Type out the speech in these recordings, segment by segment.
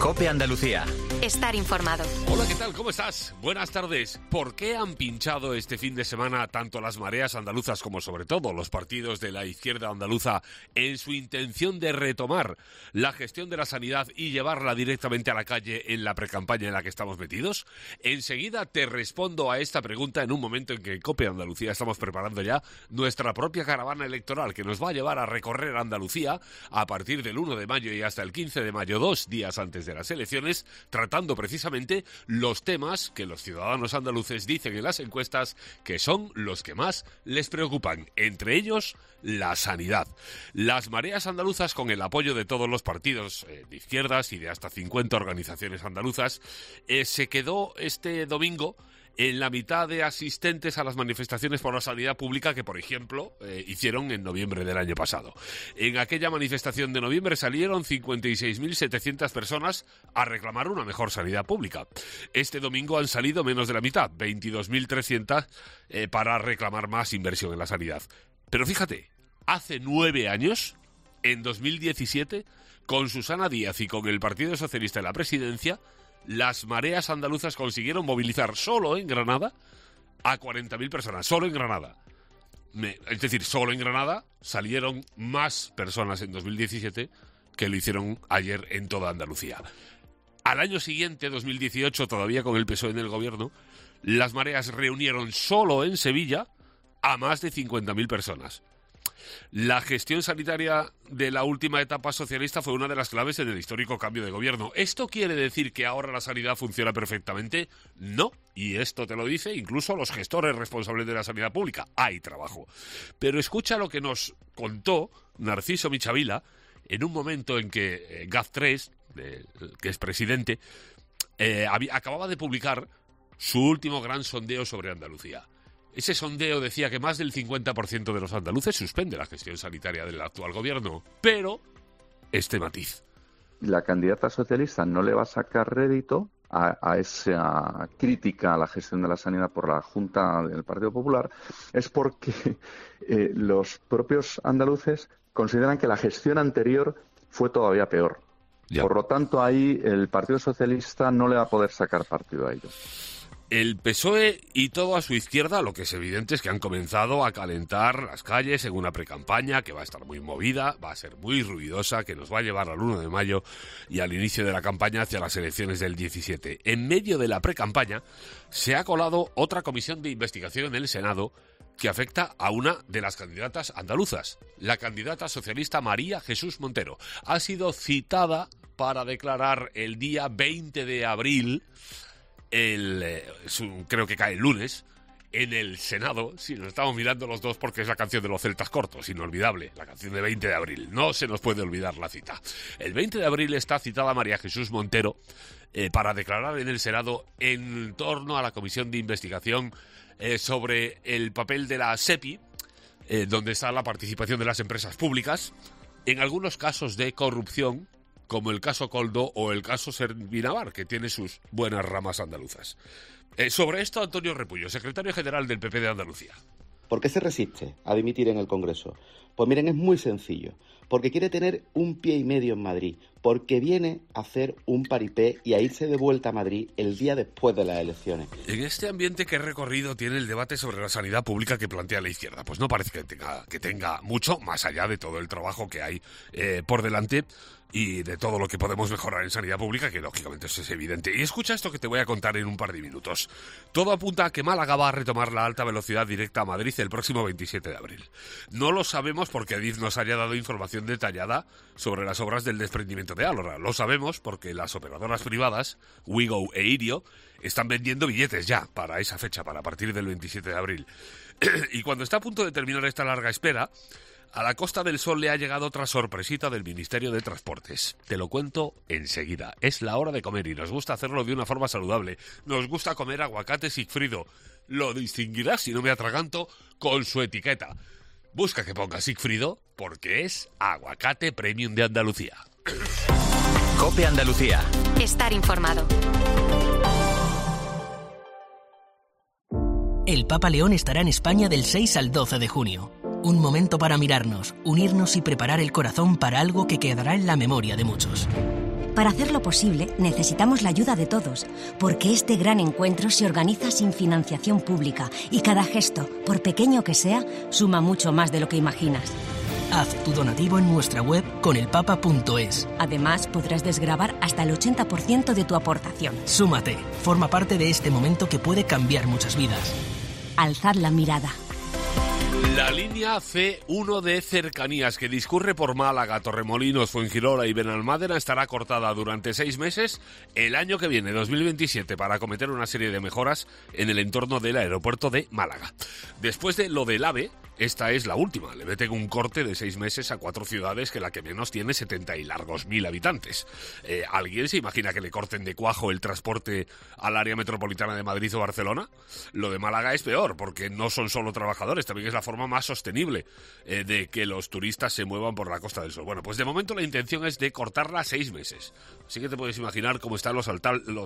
COPE Andalucía. Estar informado. Hola, ¿qué tal? ¿Cómo estás? Buenas tardes. ¿Por qué han pinchado este fin de semana tanto las mareas andaluzas como sobre todo los partidos de la izquierda andaluza en su intención de retomar la gestión de la sanidad y llevarla directamente a la calle en la precampaña en la que estamos metidos? Enseguida te respondo a esta pregunta en un momento en que en COPE Andalucía estamos preparando ya nuestra propia caravana electoral que nos va a llevar a recorrer Andalucía a partir del 1 de mayo y hasta el 15 de mayo, 2 días antes de las elecciones, tratando precisamente los temas que los ciudadanos andaluces dicen en las encuestas que son los que más les preocupan, entre ellos la sanidad. Las mareas andaluzas, con el apoyo de todos los partidos de izquierdas y de hasta 50 organizaciones andaluzas, se quedó este domingo en la mitad de asistentes a las manifestaciones por la sanidad pública que, por ejemplo, hicieron en noviembre del año pasado. En aquella manifestación de noviembre salieron 56.700 personas a reclamar una mejor sanidad pública. Este domingo han salido menos de la mitad, 22.300, para reclamar más inversión en la sanidad. Pero fíjate, hace 9 años, en 2017, con Susana Díaz y con el Partido Socialista en la presidencia, las mareas andaluzas consiguieron movilizar solo en Granada a 40.000 personas, solo en Granada. Es decir, solo en Granada salieron más personas en 2017 que lo hicieron ayer en toda Andalucía. Al año siguiente, 2018, todavía con el PSOE en el gobierno, las mareas reunieron solo en Sevilla a más de 50.000 personas. La gestión sanitaria de la última etapa socialista fue una de las claves en el histórico cambio de gobierno. ¿Esto quiere decir que ahora la sanidad funciona perfectamente? No, y esto te lo dice incluso los gestores responsables de la sanidad pública. Hay trabajo. Pero escucha lo que nos contó Narciso Michavila en un momento en que GAF3, que es presidente, acababa de publicar su último gran sondeo sobre Andalucía. Ese sondeo decía que más del 50% de los andaluces suspende la gestión sanitaria del actual gobierno, pero este matiz. La candidata socialista no le va a sacar rédito a esa crítica a la gestión de la sanidad por la Junta del Partido Popular, es porque los propios andaluces consideran que la gestión anterior fue todavía peor. Ya. Por lo tanto, ahí el Partido Socialista no le va a poder sacar partido a ello. El PSOE y todo a su izquierda, lo que es evidente es que han comenzado a calentar las calles en una precampaña que va a estar muy movida, va a ser muy ruidosa, que nos va a llevar al 1 de mayo y al inicio de la campaña hacia las elecciones del 17. En medio de la precampaña se ha colado otra comisión de investigación en el Senado que afecta a una de las candidatas andaluzas, la candidata socialista María Jesús Montero. Ha sido citada para declarar el día 20 de abril, creo que cae el lunes, en el Senado. Sí, nos estamos mirando los dos porque es la canción de los celtas cortos, inolvidable, la canción de 20 de abril. No se nos puede olvidar la cita. El 20 de abril está citada María Jesús Montero para declarar en el Senado en torno a la comisión de investigación sobre el papel de la SEPI, donde está la participación de las empresas públicas, en algunos casos de corrupción, como el caso Coldo o el caso Servinavar, que tiene sus buenas ramas andaluzas. Sobre esto, Antonio Repullo, secretario general del PP de Andalucía. ¿Por qué se resiste a dimitir en el Congreso? Pues miren, es muy sencillo. Porque quiere tener un pie y medio en Madrid. Porque viene a hacer un paripé y a irse de vuelta a Madrid el día después de las elecciones. En este ambiente, ¿qué recorrido tiene el debate sobre la sanidad pública que plantea la izquierda? Pues no parece que tenga mucho, más allá de todo el trabajo que hay por delante y de todo lo que podemos mejorar en sanidad pública, que lógicamente eso es evidente. Y escucha esto que te voy a contar en un par de minutos. Todo apunta a que Málaga va a retomar la alta velocidad directa a Madrid el próximo 27 de abril. No lo sabemos porque Adif nos haya dado información detallada sobre las obras del desprendimiento de Álora. Lo sabemos porque las operadoras privadas, Wigo e Irio, están vendiendo billetes ya para esa fecha, para partir del 27 de abril. Y cuando está a punto de terminar esta larga espera, a la Costa del Sol le ha llegado otra sorpresita del Ministerio de Transportes. Te lo cuento enseguida. Es la hora de comer y nos gusta hacerlo de una forma saludable. Nos gusta comer aguacate Sigfrido. Lo distinguirás, si no me atraganto, con su etiqueta. Busca que ponga Sigfrido porque es aguacate premium de Andalucía. COPE Andalucía. Estar informado. El Papa León estará en España del 6 al 12 de junio. Un momento para mirarnos, unirnos y preparar el corazón para algo que quedará en la memoria de muchos. Para hacerlo posible, necesitamos la ayuda de todos, porque este gran encuentro se organiza sin financiación pública y cada gesto, por pequeño que sea, suma mucho más de lo que imaginas. Haz tu donativo en nuestra web conelpapa.es. Además, podrás desgravar hasta el 80% de tu aportación. Súmate, forma parte de este momento que puede cambiar muchas vidas. Alzad la mirada. La línea C1 de cercanías que discurre por Málaga, Torremolinos, Fuengirola y Benalmádena estará cortada durante 6 meses el año que viene, 2027, para acometer una serie de mejoras en el entorno del aeropuerto de Málaga. Después de lo del AVE, esta es la última. Le meten un corte de 6 meses a 4 ciudades que la que menos tiene 70 y largos mil habitantes. ¿Alguien se imagina que le corten de cuajo el transporte al área metropolitana de Madrid o Barcelona? Lo de Málaga es peor, porque no son solo trabajadores, también es la forma más sostenible de que los turistas se muevan por la Costa del Sol. Bueno, pues de momento la intención es de cortarla 6 meses. Así que te puedes imaginar cómo están los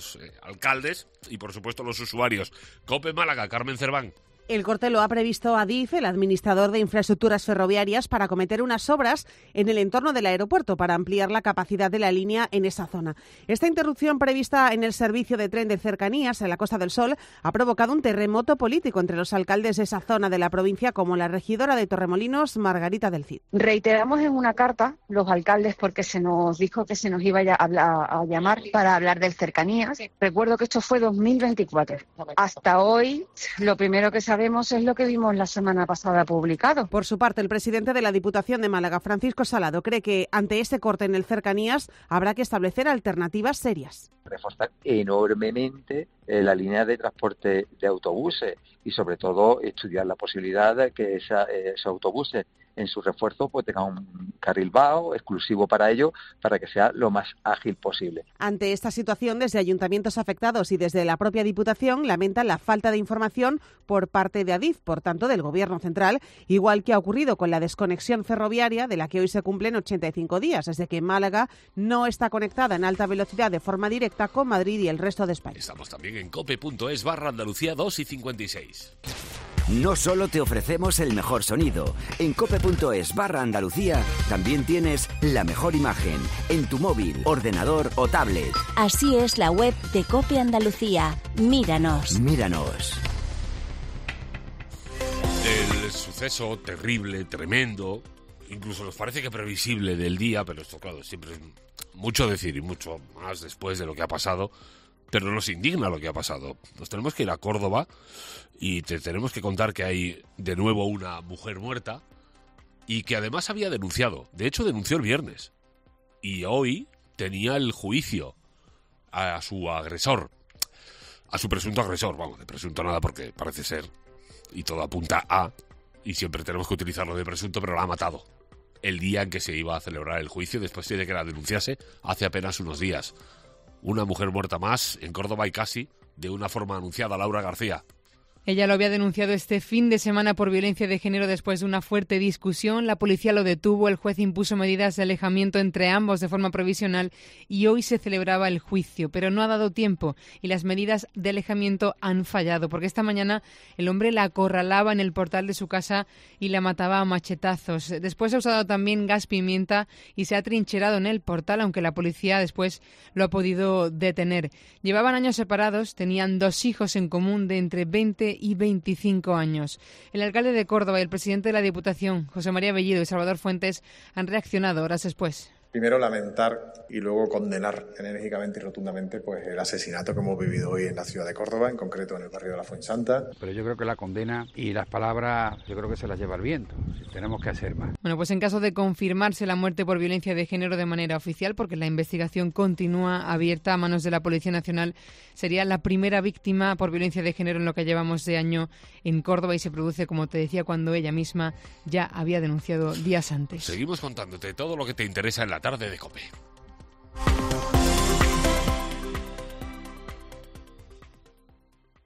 alcaldes y, por supuesto, los usuarios. COPE Málaga, Carmen Cerván. El corte lo ha previsto Adif, el administrador de infraestructuras ferroviarias, para acometer unas obras en el entorno del aeropuerto para ampliar la capacidad de la línea en esa zona. Esta interrupción prevista en el servicio de tren de cercanías en la Costa del Sol ha provocado un terremoto político entre los alcaldes de esa zona de la provincia, como la regidora de Torremolinos, Margarita del Cid. Reiteramos en una carta los alcaldes porque se nos dijo que se nos iba a llamar para hablar del cercanías. Recuerdo que esto fue 2024. Hasta hoy, lo primero que sabemos es lo que vimos la semana pasada publicado. Por su parte, el presidente de la Diputación de Málaga, Francisco Salado, cree que ante este corte en el cercanías habrá que establecer alternativas serias. Reforzar enormemente la línea de transporte de autobuses y sobre todo estudiar la posibilidad de que esos autobuses en su refuerzo pues tengan un carril vago exclusivo para ello, para que sea lo más ágil posible. Ante esta situación, desde ayuntamientos afectados y desde la propia Diputación lamentan la falta de información por parte de Adif, por tanto del Gobierno central, igual que ha ocurrido con la desconexión ferroviaria, de la que hoy se cumplen 85 días, desde que Málaga no está conectada en alta velocidad de forma directa con Madrid y el resto de España. Estamos también en cope.es/Andalucía 2:56. No solo te ofrecemos el mejor sonido, en cope.es/Andalucía también tienes la mejor imagen en tu móvil, ordenador o tablet. Así es la web de COPE Andalucía. Míranos. Míranos. El suceso terrible, tremendo, incluso nos parece que previsible del día, pero esto, claro, siempre es mucho decir y mucho más después de lo que ha pasado. Pero nos indigna lo que ha pasado. Nos tenemos que ir a Córdoba y te tenemos que contar que hay de nuevo una mujer muerta y que además había denunciado. De hecho, denunció el viernes. Y hoy tenía el juicio a su agresor. A su presunto agresor. Vamos, de presunto nada porque parece ser. Y todo apunta a. Y siempre tenemos que utilizarlo de presunto, pero la ha matado. El día en que se iba a celebrar el juicio, después de que la denunciase, hace apenas unos días. Una mujer muerta más en Córdoba y casi de una forma anunciada. Laura García. Ella lo había denunciado este fin de semana por violencia de género después de una fuerte discusión. La policía lo detuvo, el juez impuso medidas de alejamiento entre ambos de forma provisional y hoy se celebraba el juicio, pero no ha dado tiempo y las medidas de alejamiento han fallado, porque esta mañana el hombre la acorralaba en el portal de su casa y la mataba a machetazos. Después ha usado también gas pimienta y se ha trincherado en el portal, aunque la policía después lo ha podido detener. Llevaban años separados, tenían 2 hijos en común de entre 20 y 25 años. El alcalde de Córdoba y el presidente de la Diputación, José María Bellido y Salvador Fuentes, han reaccionado horas después. Primero lamentar y luego condenar enérgicamente y rotundamente pues el asesinato que hemos vivido hoy en la ciudad de Córdoba, en concreto en el barrio de la Fuensanta. Pero yo creo que la condena y las palabras yo creo que se las lleva el viento. Tenemos que hacer más. Bueno, pues en caso de confirmarse la muerte por violencia de género de manera oficial, porque la investigación continúa abierta a manos de la Policía Nacional, sería la primera víctima por violencia de género en lo que llevamos de año en Córdoba y se produce, como te decía, cuando ella misma ya había denunciado días antes. Seguimos contándote todo lo que te interesa en la tarde de COPE.